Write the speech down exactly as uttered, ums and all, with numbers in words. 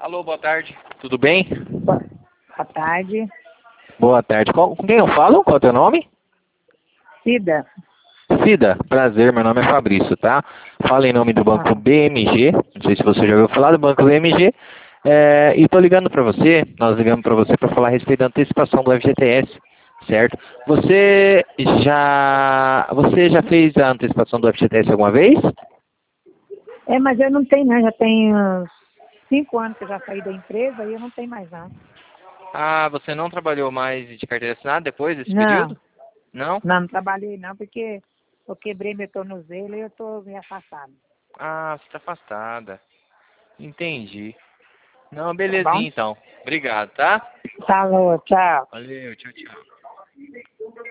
Alô, boa tarde. Tudo bem? Boa, boa tarde. Boa tarde. Qual, com quem eu falo? Qual é o teu nome? Cida. Cida, prazer, meu nome é Fabrício, tá? Fala em nome do Banco Ah, B M G, não sei se você já ouviu falar do Banco B M G, é, e tô ligando para você, nós ligamos para você para falar a respeito da antecipação do F G T S, certo? Você já, você já fez a antecipação do F G T S alguma vez? é, mas eu não tenho, não. Já tem uns cinco anos que eu já saí da empresa e eu não tenho mais nada. Ah, você não trabalhou mais de carteira assinada depois desse Não, período? Não? não, não trabalhei não, porque eu quebrei meu tornozelo e eu tô me afastado. Ah, você está afastada. Entendi. Não, Tá bom? belezinha então. Obrigado, tá? Falou, tchau. Valeu, tchau, tchau.